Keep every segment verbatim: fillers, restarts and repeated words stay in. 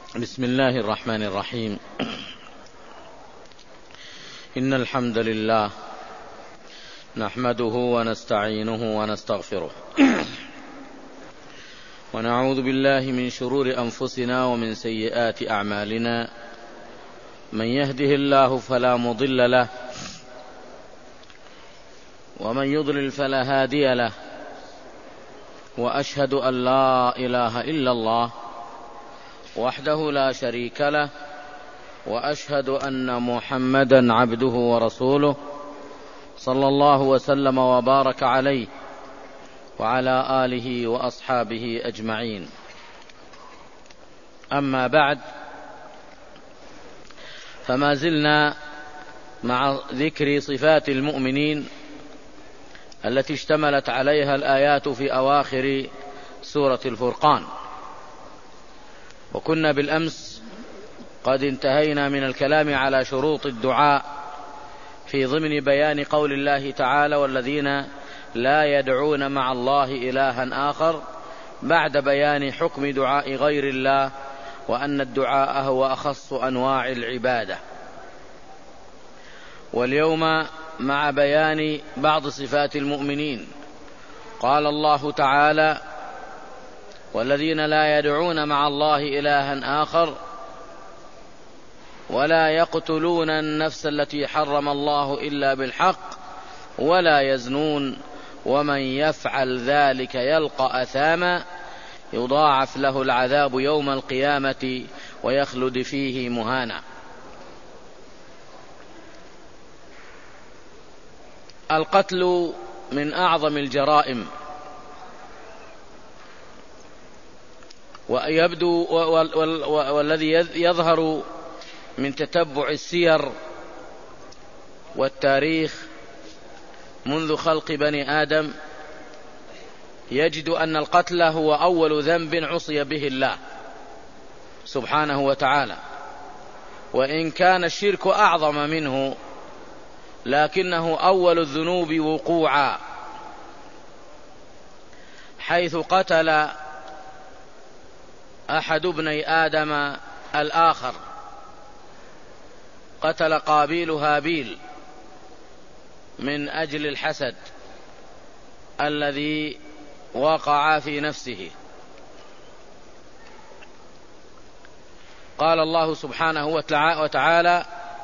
بسم الله الرحمن الرحيم. إن الحمد لله نحمده ونستعينه ونستغفره ونعوذ بالله من شرور أنفسنا ومن سيئات أعمالنا. من يهده الله فلا مضل له ومن يضلل فلا هادي له، وأشهد أن لا إله إلا الله وحده لا شريك له، وأشهد أن محمدا عبده ورسوله صلى الله وسلم وبارك عليه وعلى آله وأصحابه أجمعين. أما بعد، فما زلنا مع ذكر صفات المؤمنين التي اشتملت عليها الآيات في أواخر سورة الفرقان، وكنا بالأمس قد انتهينا من الكلام على شروط الدعاء في ضمن بيان قول الله تعالى: والذين لا يدعون مع الله إلها آخر، بعد بيان حكم دعاء غير الله وأن الدعاء هو أخص أنواع العبادة. واليوم مع بيان بعض صفات المؤمنين. قال الله تعالى: والذين لا يدعون مع الله إلها آخر ولا يقتلون النفس التي حرم الله إلا بالحق ولا يزنون ومن يفعل ذلك يلقى أثاما يضاعف له العذاب يوم القيامة ويخلد فيه مهانا. القتل من أعظم الجرائم، ويبدو والذي يظهر من تتبع السير والتاريخ منذ خلق بني آدم، يجد أن القتل هو أول ذنب عصي به الله سبحانه وتعالى، وإن كان الشرك أعظم منه لكنه أول الذنوب وقوعا، حيث قتل أحد ابني آدم الآخر، قتل قابيل هابيل من أجل الحسد الذي وقع في نفسه. قال الله سبحانه وتعالى: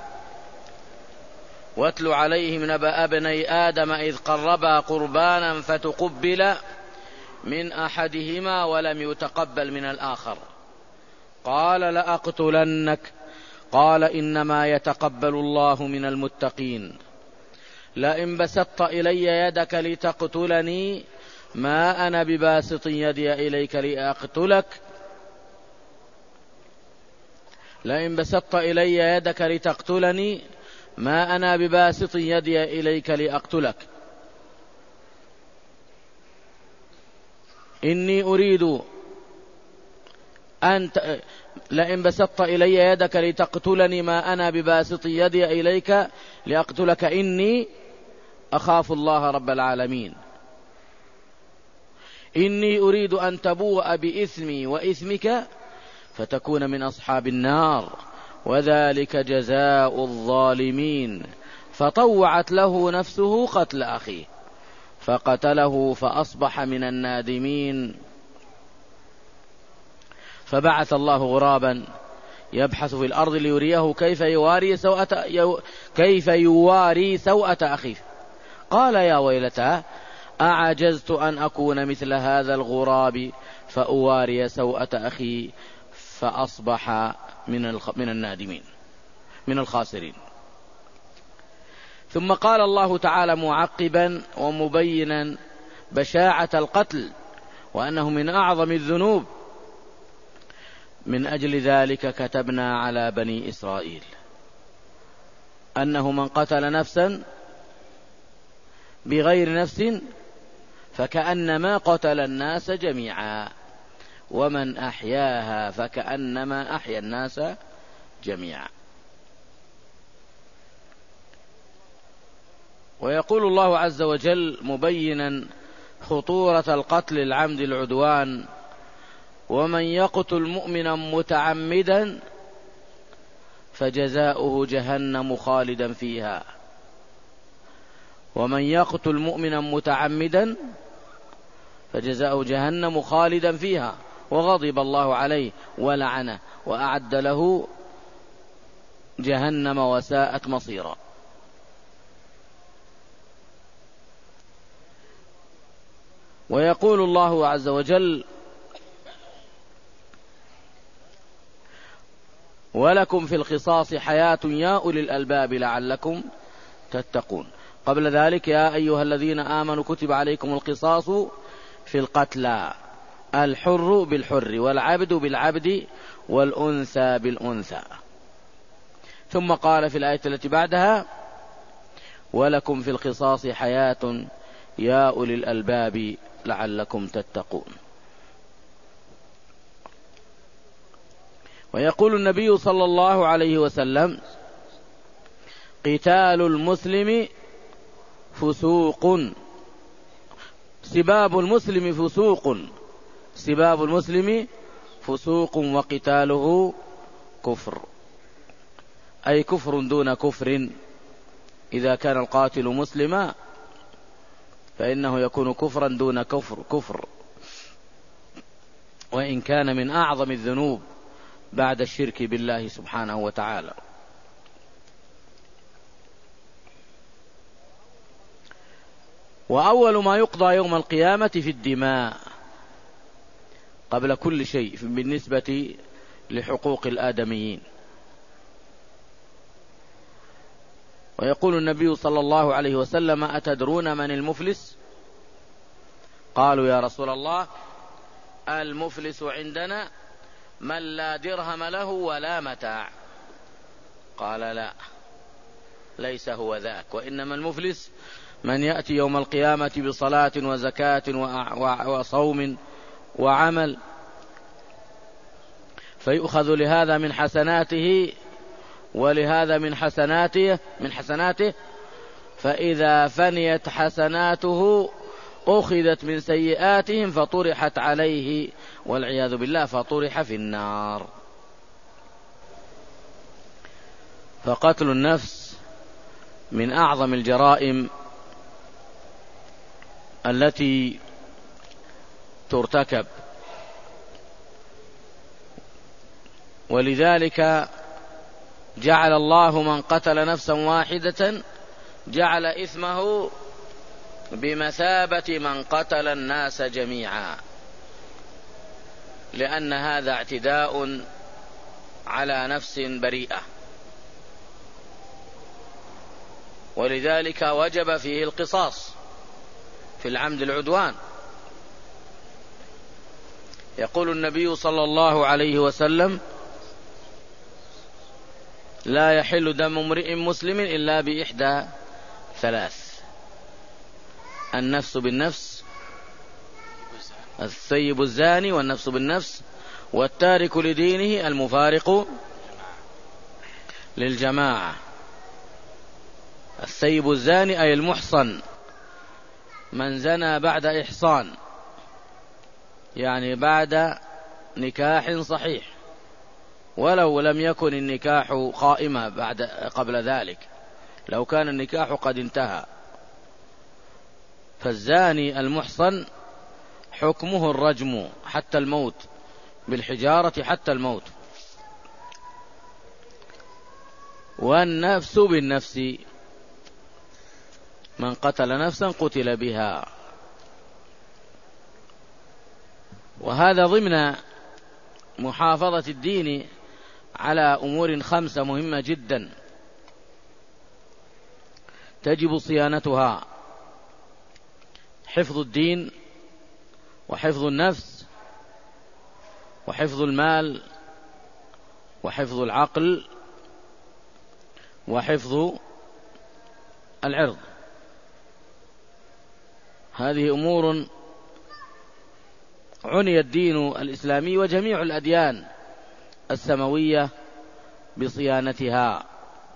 واتل عليهم نبأ ابني آدم إذ قربا قربانا فتقبل من أحدهما ولم يتقبل من الآخر قال لأقتلنك قال إنما يتقبل الله من المتقين لئن بسطت إلي يدك لتقتلني ما أنا بباسط يدي إليك لأقتلك لئن بسطت إلي يدك لتقتلني ما أنا بباسط يدي إليك لأقتلك إني أريد أن ت... لئن بسطت إلي يدك لتقتلني ما أنا بباسط يدي إليك لأقتلك إني أخاف الله رب العالمين إني أريد أن تبوء بإثمي وإثمك فتكون من أصحاب النار وذلك جزاء الظالمين فطوعت له نفسه قتل أخيه فقتله فأصبح من النادمين فبعث الله غرابا يبحث في الأرض ليريه كيف يواري سوءة كيف يواري سوءة أخيه قال يا ويلتى أعجزت أن أكون مثل هذا الغراب فأواري سوءة أخي فأصبح من من النادمين من الخاسرين. ثم قال الله تعالى معقبا ومبينا بشاعة القتل وأنه من أعظم الذنوب: من أجل ذلك كتبنا على بني إسرائيل أنه من قتل نفسا بغير نفس فكأنما قتل الناس جميعا ومن أحياها فكأنما أحيا الناس جميعا. ويقول الله عز وجل مبينا خطورة القتل العمد العدوان ومن يقتل مؤمنا متعمدا فجزاؤه جهنم خالدا فيها. ومن يقتل مؤمنا متعمدا فجزاؤه جهنم خالدا فيها وغضب الله عليه ولعنه وأعد له جهنم وساءت مصيرا. ويقول الله عز وجل: ولكم في القصاص حياة يا أولي الألباب لعلكم تتقون. قبل ذلك: يا أيها الذين آمنوا كتب عليكم القصاص في القتلى، الحر بالحر والعبد بالعبد والأنثى بالأنثى. ثم قال في الآية التي بعدها: ولكم في القصاص حياة يا أولي الألباب لعلكم تتقون. ويقول النبي صلى الله عليه وسلم: قتال المسلم فسوق، سباب المسلم فسوق، سباب المسلم فسوق وقتاله كفر، أي كفر دون كفر. إذا كان القاتل مسلما فإنه يكون كفرا دون كفر كفر وإن كان من أعظم الذنوب بعد الشرك بالله سبحانه وتعالى. وأول ما يقضى يوم القيامة في الدماء قبل كل شيء بالنسبة لحقوق الآدميين. ويقول النبي صلى الله عليه وسلم: أتدرون من المفلس؟ قالوا: يا رسول الله، المفلس عندنا من لا درهم له ولا متاع. قال: لا، ليس هو ذاك، وإنما المفلس من يأتي يوم القيامة بصلاة وزكاة وصوم وعمل فيؤخذ لهذا من حسناته ولهذا من حسناته من حسناته فإذا فنيت حسناته أخذت من سيئاتهم فطرحت عليه والعياذ بالله، فطرح في النار. فقتل النفس من أعظم الجرائم التي ترتكب، ولذلك جعل الله من قتل نفسا واحدة جعل إثمه بمثابة من قتل الناس جميعا، لأن هذا اعتداء على نفس بريئة، ولذلك وجب فيه القصاص في العمد العدوان. يقول النبي صلى الله عليه وسلم: لا يحل دم امرئ مسلم إلا بإحدى ثلاث: النفس بالنفس، الثيب الزاني والنفس بالنفس، والتارك لدينه المفارق للجماعة. الثيب الزاني أي المحصن، من زنى بعد إحصان، يعني بعد نكاح صحيح، ولو لم يكن النكاح قائما بعد قبل ذلك، لو كان النكاح قد انتهى. فالزاني المحصن حكمه الرجم حتى الموت، بالحجارة حتى الموت. والنفس بالنفس، من قتل نفسا قتل بها. وهذا ضمن محافظة الدين على أمور خمسة مهمة جدا تجب صيانتها: حفظ الدين، وحفظ النفس، وحفظ المال، وحفظ العقل، وحفظ العرض. هذه أمور عني الدين الإسلامي وجميع الأديان السماوية بصيانتها.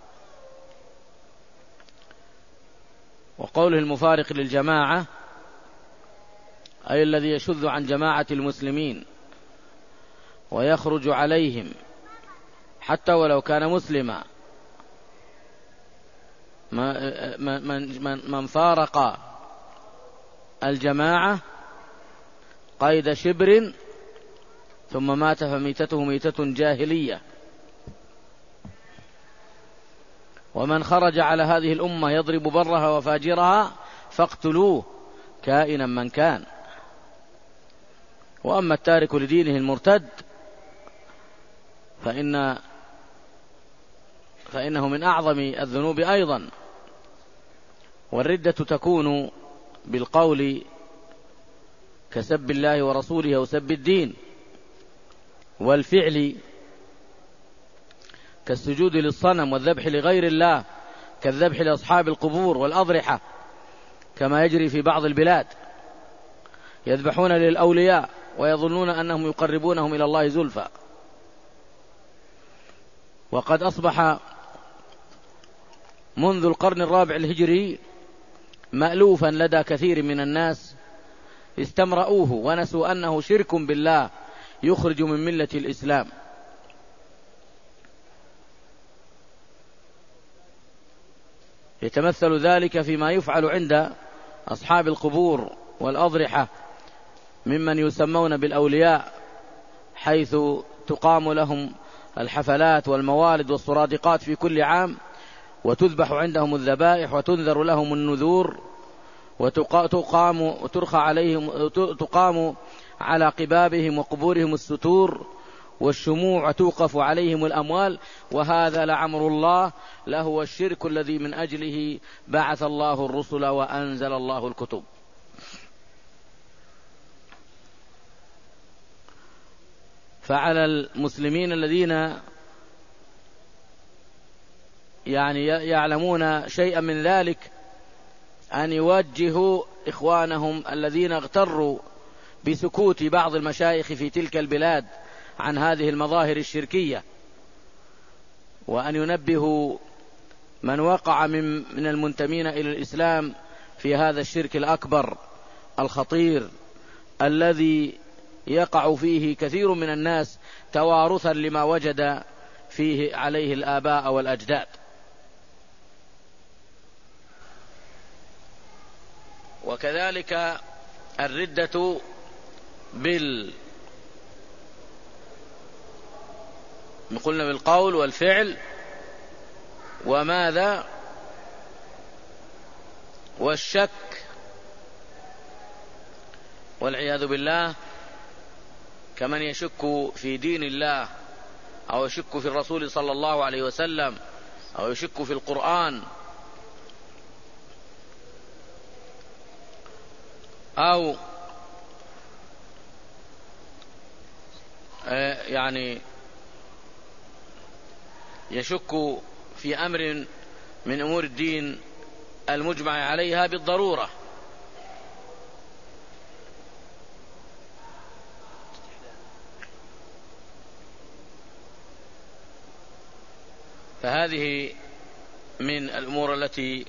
وقوله المفارق للجماعة أي الذي يشذ عن جماعة المسلمين ويخرج عليهم حتى ولو كان مسلما، من فارق الجماعة قيد شبر ثم مات فميتته ميتة جاهلية. ومن خرج على هذه الأمة يضرب برها وفاجرها فاقتلوه كائنا من كان. وأما التارك لدينه المرتد فإن فإنه من أعظم الذنوب أيضا. والردة تكون بالقول كسب الله ورسوله أو سب الدين، والفعل كالسجود للصنم والذبح لغير الله، كالذبح لأصحاب القبور والأضرحة كما يجري في بعض البلاد، يذبحون للأولياء ويظنون أنهم يقربونهم إلى الله زلفى. وقد أصبح منذ القرن الرابع الهجري مألوفا لدى كثير من الناس استمرؤوه ونسوا أنه شرك بالله يخرج من ملة الإسلام. يتمثل ذلك فيما يفعل عند أصحاب القبور والأضرحة ممن يسمون بالأولياء، حيث تقام لهم الحفلات والموالد والصرادقات في كل عام، وتذبح عندهم الذبائح وتنذر لهم النذور، وتقام وترخى عليهم تقام على قبابهم وقبورهم الستور والشموع، وتوقف عليهم الأموال. وهذا لعمر الله لهو الشرك الذي من أجله بعث الله الرسل وأنزل الله الكتب. فعلى المسلمين الذين يعني يعلمون شيئا من ذلك أن يوجهوا إخوانهم الذين اغتروا بسكوت بعض المشايخ في تلك البلاد عن هذه المظاهر الشركية، وأن ينبهوا من وقع من, من المنتمين إلى الإسلام في هذا الشرك الأكبر الخطير الذي يقع فيه كثير من الناس توارثا لما وجد فيه عليه الآباء والأجداد. وكذلك الردة بال قلنا بالقول والفعل وماذا والشك والعياذ بالله، كمن يشك في دين الله أو يشك في الرسول صلى الله عليه وسلم أو يشك في القرآن أو يعني يشك في أمر من أمور الدين المجمع عليها بالضرورة. فهذه من الأمور التي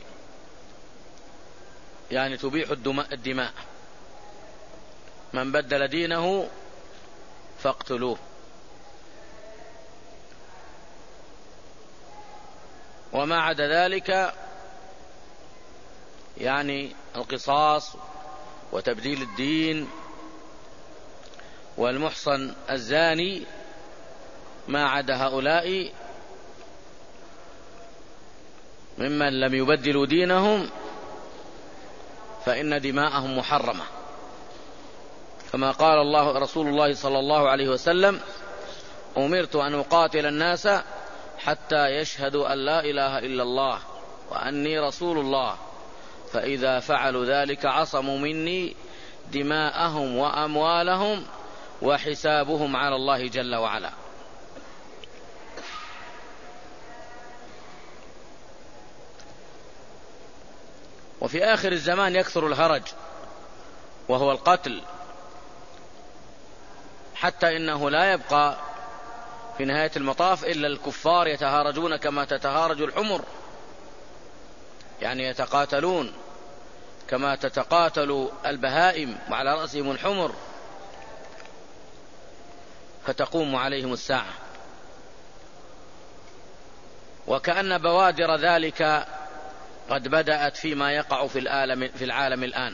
يعني تبيح الدماء. من بدل دينه فاقتلوه. وما عدا ذلك يعني القصاص وتبديل الدين والمحصن الزاني، ما عدا هؤلاء ممن لم يبدلوا دينهم فإن دماءهم محرمة، كما قال الله رسول الله صلى الله عليه وسلم: أمرت أن أقاتل الناس حتى يشهدوا أن لا إله إلا الله وأني رسول الله، فإذا فعلوا ذلك عصموا مني دماءهم وأموالهم وحسابهم على الله جل وعلا. وفي آخر الزمان يكثر الهرج وهو القتل، حتى إنه لا يبقى في نهاية المطاف إلا الكفار يتهارجون كما تتهارج الحمر، يعني يتقاتلون كما تتقاتل البهائم وعلى رأسهم الحمر. فتقوم عليهم الساعة. وكأن بوادر ذلك قد بدأت فيما يقع في العالم, في العالم الآن.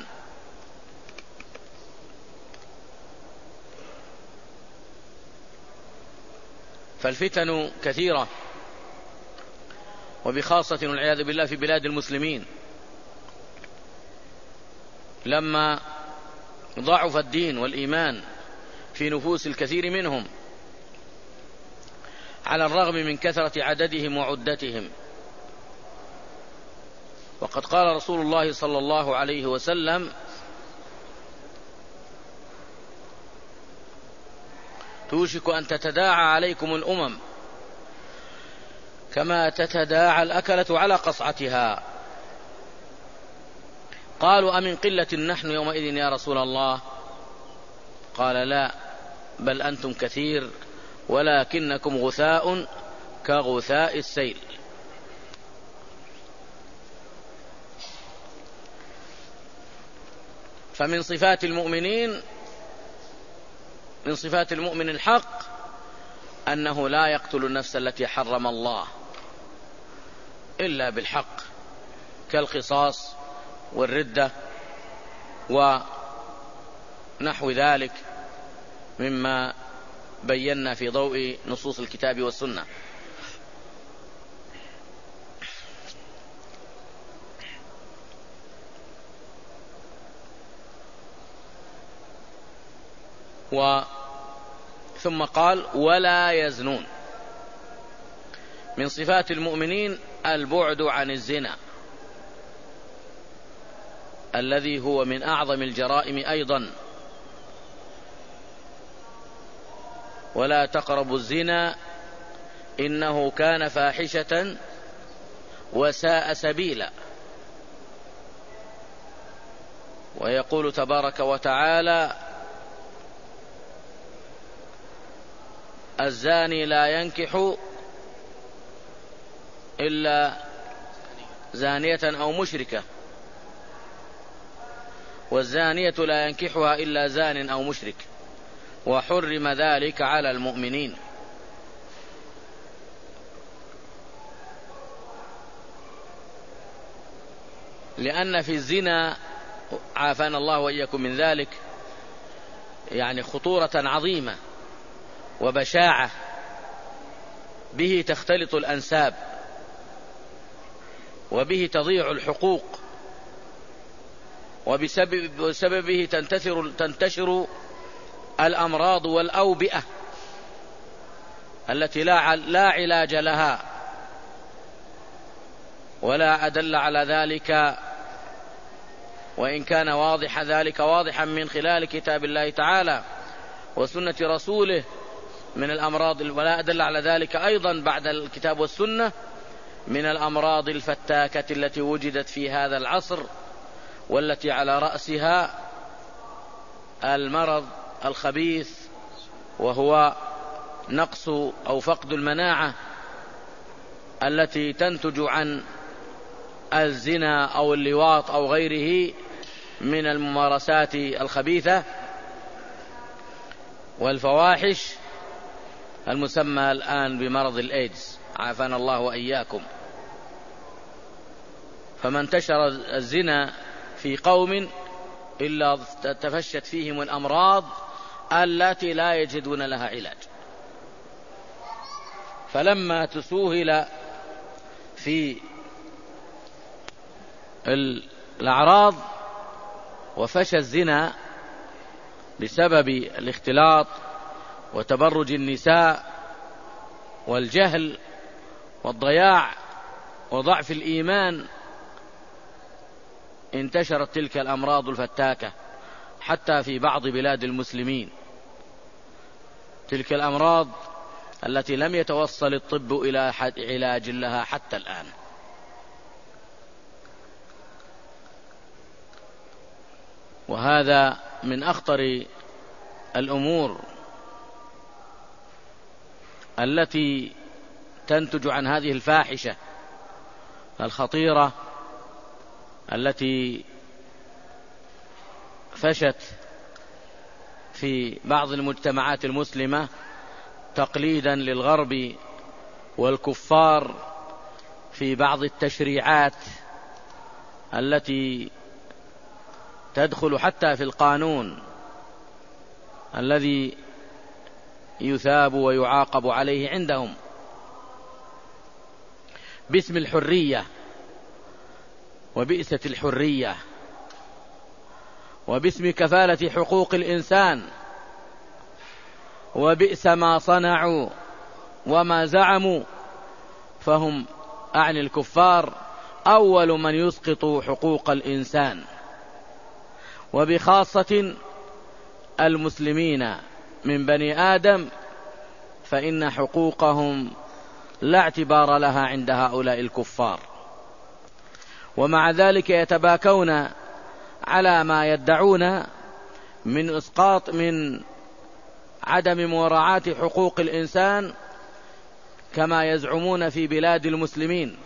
فالفتن كثيرة، وبخاصة والعياذ بالله في بلاد المسلمين، لما ضعف الدين والإيمان في نفوس الكثير منهم على الرغم من كثرة عددهم وعدتهم. وقد قال رسول الله صلى الله عليه وسلم: توشك أن تتداعى عليكم الأمم كما تتداعى الأكلة على قصعتها. قالوا: أمن قلة نحن يومئذ يا رسول الله؟ قال: لا، بل أنتم كثير ولكنكم غثاء كغثاء السيل. فمن صفات المؤمنين، من صفات المؤمن الحق، أنه لا يقتل النفس التي حرم الله إلا بالحق، كالقصاص والردة ونحو ذلك مما بينا في ضوء نصوص الكتاب والسنة. و ثم قال: ولا يزنون. من صفات المؤمنين البعد عن الزنا، الذي هو من أعظم الجرائم أيضا. ولا تقربوا الزنا إنه كان فاحشة وساء سبيلا. ويقول تبارك وتعالى: الزاني لا ينكح إلا زانية أو مشركة، والزانية لا ينكحها إلا زان أو مشرك، وحرم ذلك على المؤمنين. لأن في الزنا، عافانا الله وإياكم من ذلك، يعني خطورة عظيمة وبشاعة، به تختلط الأنساب، وبه تضيع الحقوق، وبسببه تنتشر, تنتشر الأمراض والأوبئة التي لا, لا علاج لها. ولا أدل على ذلك، وإن كان واضح ذلك واضحا من خلال كتاب الله تعالى وسنة رسوله من الأمراض، ولا أدل على ذلك أيضا بعد الكتاب والسنة من الأمراض الفتاكة التي وجدت في هذا العصر، والتي على رأسها المرض الخبيث، وهو نقص أو فقد المناعة التي تنتج عن الزنا أو اللواط أو غيره من الممارسات الخبيثة والفواحش، المسمى الآن بمرض الإيدز، عافانا الله وإياكم. فما انتشر الزنا في قوم إلا تفشت فيهم الأمراض التي لا يجدون لها علاج. فلما تسوهل في الأعراض وفشى الزنا بسبب الاختلاط وتبرج النساء والجهل والضياع وضعف الإيمان، انتشرت تلك الأمراض الفتاكة حتى في بعض بلاد المسلمين، تلك الأمراض التي لم يتوصل الطب إلى علاج لها حتى الآن. وهذا من أخطر الأمور التي تنتج عن هذه الفاحشة الخطيرة التي فشت في بعض المجتمعات المسلمة تقليدا للغرب والكفار في بعض التشريعات التي تدخل حتى في القانون الذي يثاب ويعاقب عليه عندهم باسم الحرية وبئسة الحرية وباسم كفالة حقوق الإنسان، وبئس ما صنعوا وما زعموا. فهم أعني الكفار أول من يسقط حقوق الإنسان، وبخاصة المسلمين من بني آدم، فإن حقوقهم لا اعتبار لها عند هؤلاء الكفار. ومع ذلك يتباكون على ما يدعون من إسقاط من عدم مراعاة حقوق الإنسان كما يزعمون في بلاد المسلمين،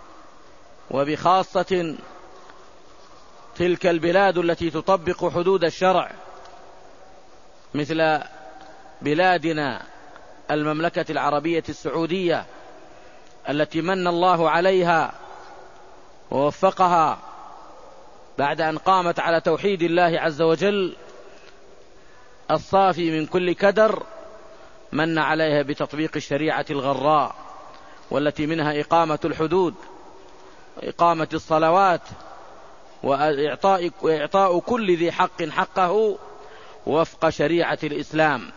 وبخاصة تلك البلاد التي تطبق حدود الشرع مثل بلادنا المملكة العربية السعودية التي من الله عليها ووفقها بعد أن قامت على توحيد الله عز وجل الصافي من كل كدر، من عليها بتطبيق الشريعة الغراء، والتي منها إقامة الحدود وإقامة الصلوات وإعطاء, وإعطاء كل ذي حق حقه وفق شريعة الإسلام.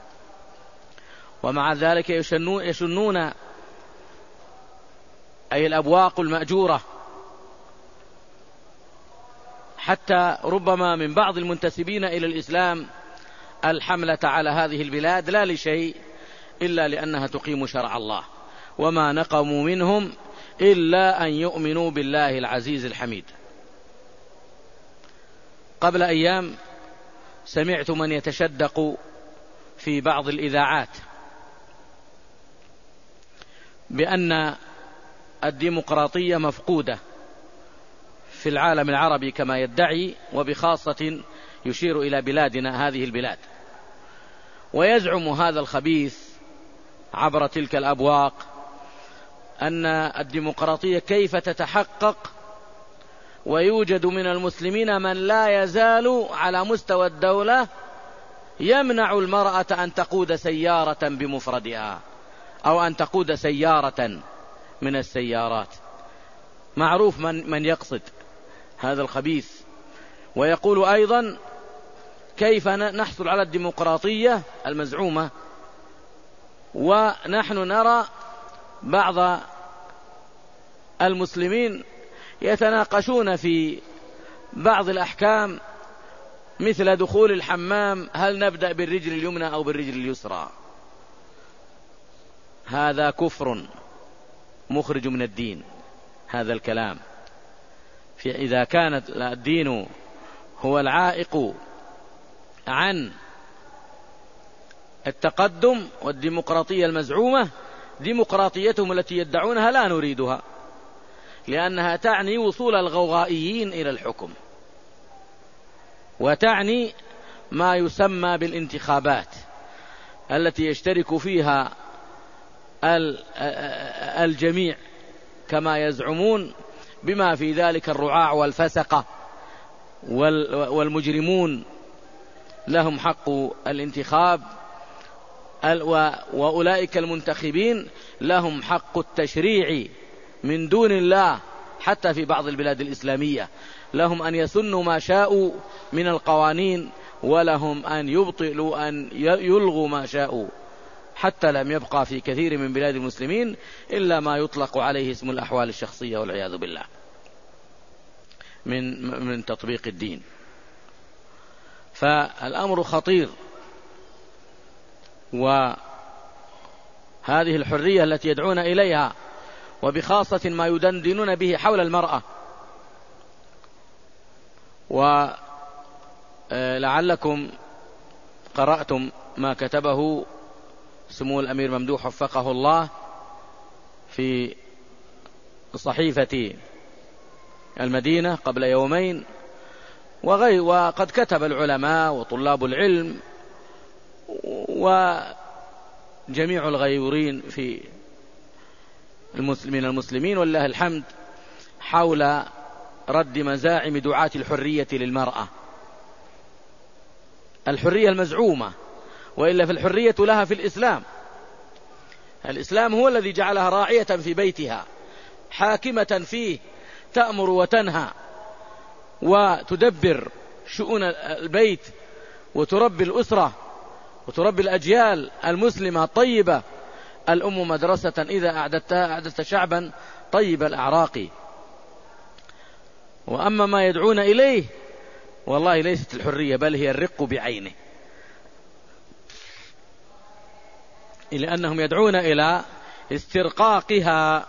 ومع ذلك يشنون, يشنون أي الأبواق المأجورة، حتى ربما من بعض المنتسبين إلى الإسلام الحملة على هذه البلاد لا لشيء إلا لأنها تقيم شرع الله، وما نقموا منهم إلا أن يؤمنوا بالله العزيز الحميد. قبل أيام سمعت من يتشدق في بعض الإذاعات بأن الديمقراطية مفقودة في العالم العربي كما يدعي، وبخاصة يشير إلى بلادنا هذه البلاد، ويزعم هذا الخبيث عبر تلك الأبواق أن الديمقراطية كيف تتحقق ويوجد من المسلمين من لا يزال على مستوى الدولة يمنع المرأة أن تقود سيارة بمفردها أو أن تقود سيارة من السيارات. معروف من, من يقصد هذا الخبيث. ويقول أيضا كيف نحصل على الديمقراطية المزعومة ونحن نرى بعض المسلمين يتناقشون في بعض الأحكام مثل دخول الحمام، هل نبدأ بالرجل اليمنى أو بالرجل اليسرى؟ هذا كفر مخرج من الدين هذا الكلام. في إذا كانت الدين هو العائق عن التقدم والديمقراطية المزعومة، ديمقراطيتهم التي يدعونها لا نريدها، لأنها تعني وصول الغوغائيين إلى الحكم، وتعني ما يسمى بالانتخابات التي يشترك فيها الجميع كما يزعمون، بما في ذلك الرعاع والفسقة والمجرمون لهم حق الانتخاب، وأولئك المنتخبين لهم حق التشريع من دون الله. حتى في بعض البلاد الإسلامية لهم أن يسنوا ما شاءوا من القوانين، ولهم أن يبطلوا أن يلغوا ما شاءوا، حتى لم يبقى في كثير من بلاد المسلمين إلا ما يطلق عليه اسم الأحوال الشخصية والعياذ بالله من من تطبيق الدين. فالأمر خطير. وهذه الحرية التي يدعون إليها، وبخاصة ما يدندنون به حول المرأة، ولعلكم قرأتم ما كتبه سمو الأمير ممدوح وفقه الله في صحيفة المدينة قبل يومين، وغير وقد كتب العلماء وطلاب العلم جميع الغيورين في من المسلمين والله الحمد حول رد مزاعم دعاة الحرية للمرأة، الحرية المزعومة، وإلا في الحرية لها في الإسلام. الإسلام هو الذي جعلها راعية في بيتها، حاكمة فيه، تأمر وتنهى وتدبر شؤون البيت وتربي الأسرة وتربي الأجيال المسلمة الطيبة. الأم مدرسة إذا أعددتها أعددت شعبا طيب الأعراق. وأما ما يدعون إليه والله ليست الحرية، بل هي الرق بعينه، لأنهم يدعون إلى استرقاقها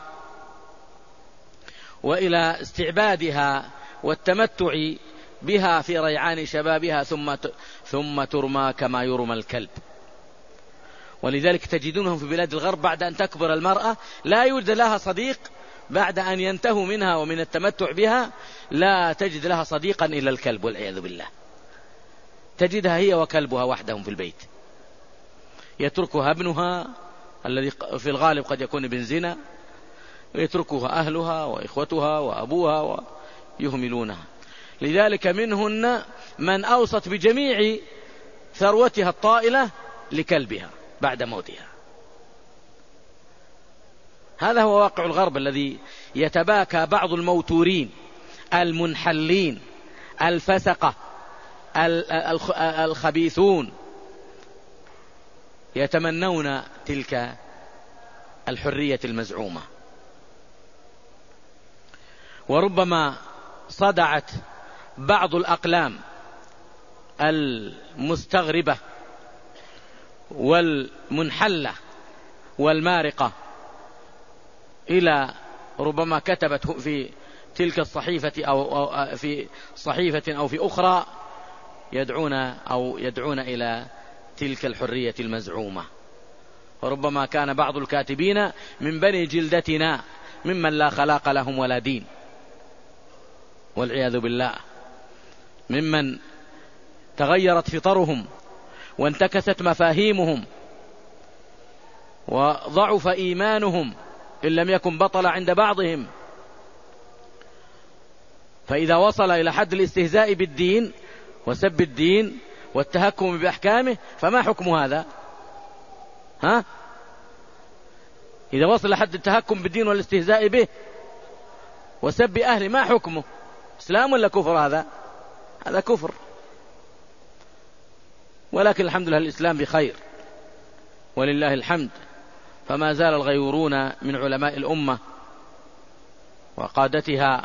وإلى استعبادها والتمتع بها في ريعان شبابها، ثم ثم ترمى كما يرمى الكلب. ولذلك تجدونهم في بلاد الغرب بعد أن تكبر المرأة لا يوجد لها صديق، بعد أن ينتهوا منها ومن التمتع بها لا تجد لها صديقا إلا الكلب والعياذ بالله. تجدها هي وكلبها وحدهم في البيت، يتركها ابنها الذي في الغالب قد يكون ابن زنا، ويتركها أهلها وإخوتها وأبوها ويهملونها. لذلك منهن من أوصت بجميع ثروتها الطائلة لكلبها بعد موتها. هذا هو واقع الغرب الذي يتباكى بعض الموتورين المنحلين الفسقة الخبيثون يتمنون تلك الحرية المزعومة. وربما صدعت بعض الأقلام المستغربة والمنحلة والمارقة إلى ربما كتبت في تلك الصحيفة أو في صحيفة أو في أخرى يدعون أو يدعون إلى تلك الحرية المزعومة. وربما كان بعض الكاتبين من بني جلدتنا ممن لا خلاق لهم ولا دين والعياذ بالله، ممن تغيرت فطرهم وانتكست مفاهيمهم وضعف إيمانهم إن لم يكن بطل عند بعضهم. فإذا وصل إلى حد الاستهزاء بالدين وسب الدين والتهكم بأحكامه فما حكم هذا؟ ها؟ إذا وصل لحد التهكم بالدين والاستهزاء به وسب أهله ما حكمه؟ إسلام ولا كفر؟ هذا هذا كفر. ولكن الحمد لله الإسلام بخير ولله الحمد، فما زال الغيورون من علماء الأمة وقادتها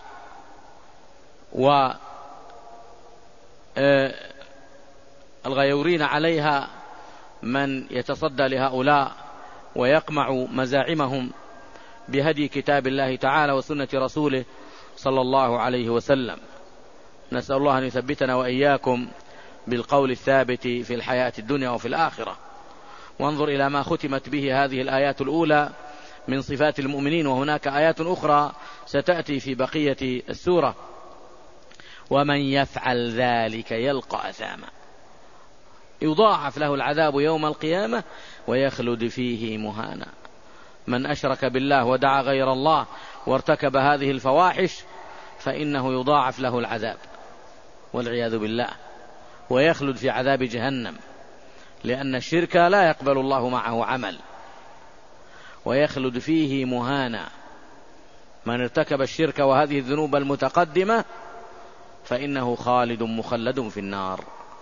والغيورين عليها من يتصدى لهؤلاء ويقمع مزاعمهم بهدي كتاب الله تعالى وسنة رسوله صلى الله عليه وسلم. نسأل الله أن يثبتنا وإياكم بالقول الثابت في الحياة الدنيا وفي الآخرة. وانظر إلى ما ختمت به هذه الآيات الأولى من صفات المؤمنين، وهناك آيات أخرى ستأتي في بقية السورة. ومن يفعل ذلك يلقى أثاما يضاعف له العذاب يوم القيامة ويخلد فيه مهانا. من أشرك بالله ودعا غير الله وارتكب هذه الفواحش فإنه يضاعف له العذاب والعياذ بالله ويخلد في عذاب جهنم، لأن الشرك لا يقبل الله معه عمل، ويخلد فيه مهانا. من ارتكب الشرك وهذه الذنوب المتقدمة فإنه خالد مخلد في النار.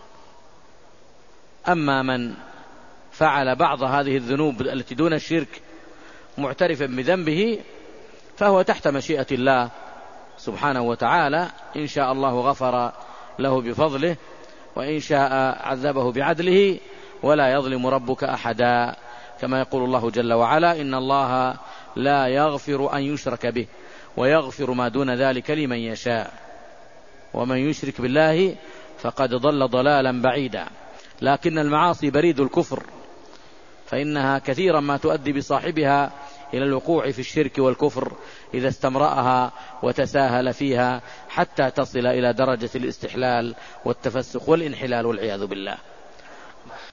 أما من فعل بعض هذه الذنوب التي دون الشرك معترفا بذنبه فهو تحت مشيئة الله سبحانه وتعالى، إن شاء الله غفر له بفضله وإن شاء عذبه بعدله، ولا يظلم ربك أحدا، كما يقول الله جل وعلا: إن الله لا يغفر أن يشرك به ويغفر ما دون ذلك لمن يشاء، ومن يشرك بالله فقد ضل ضلالا بعيدا. لكن المعاصي بريد الكفر، فإنها كثيرا ما تؤدي بصاحبها إلى الوقوع في الشرك والكفر إذا استمرأها وتساهل فيها حتى تصل إلى درجة الاستحلال والتفسق والانحلال والعياذ بالله.